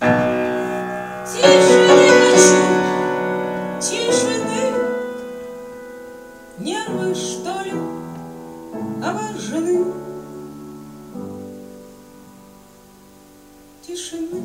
Тишины хочу, тишины. Нервы, что ли, обожжены. Тишины,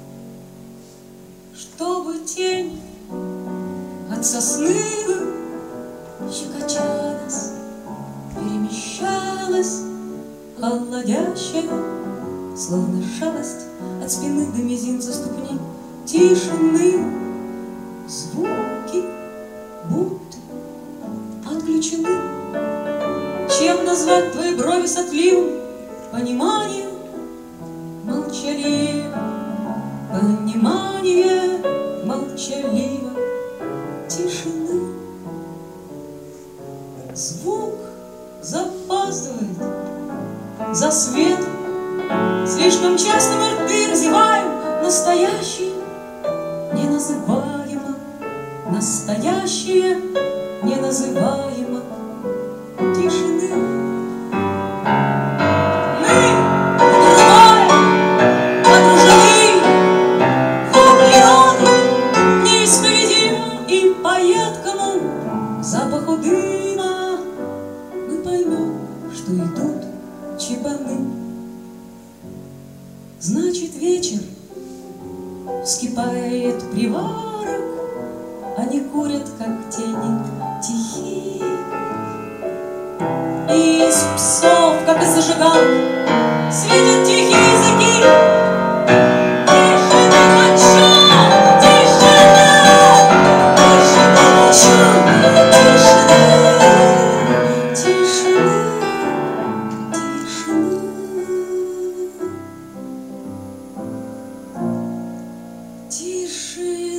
чтобы тень от сосны, щекоча нас, перемещалась, холодящая, словно шалость от спины до мизинца ступни. Тишины, звуки будто отключены. Чем назвать твои брови сотливым? Понимание молчаливо, понимание молчаливо. Тишины, звук запаздывает за светом. Слишком часто мы рты разеваем. Настоящее неназываемо, настоящее неназываемо. Тишины. Мы вдругаем, окружены в природу неисповедимым и по едкому запаху дыма мы поймем, что идут чебаны. Значит, вечер вскипает приварок, они курят, как тени тихие. И из псов, как из зажигалок, светят тихие языки. Тишина хочу, тишина, тишина хочу, тишина, тишина, тишина. Тише.